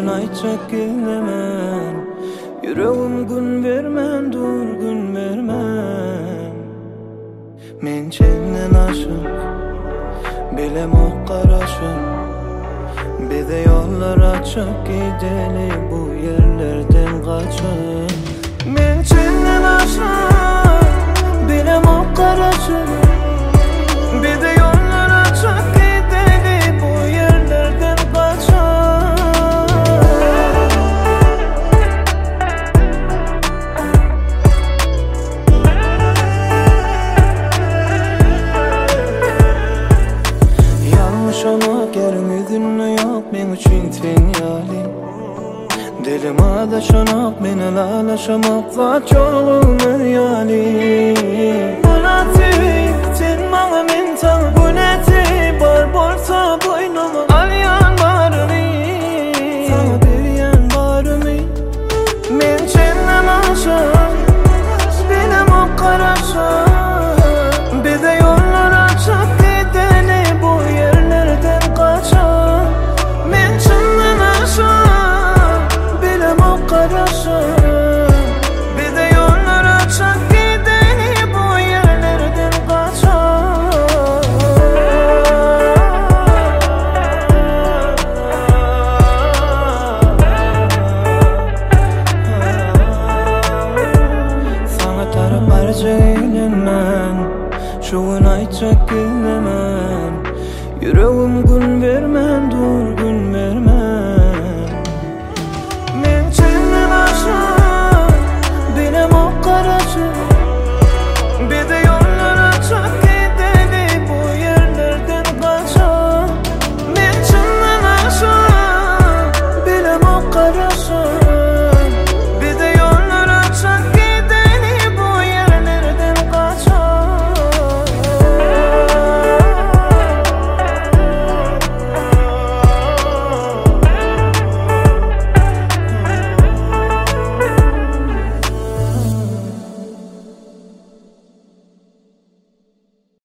yalan aytjak gelmemen. Yüreğim gün vermen, dur gün vermen. Men senden aşık, bilem o karaşık. Bize yollar açık, gideli bu yerlerden kaçıp. Men senden aşık, bilem o karaşık. Bize yollar açık, gideli bu yerlerden kaçıp. Yaşamak yerin yüzünü yok men üçün sen yalim. Dilim adaşanak meni lalaşamak zat yolun yalim. Bunati sen bana men tan, bunati bar bolsa boynuma al yan.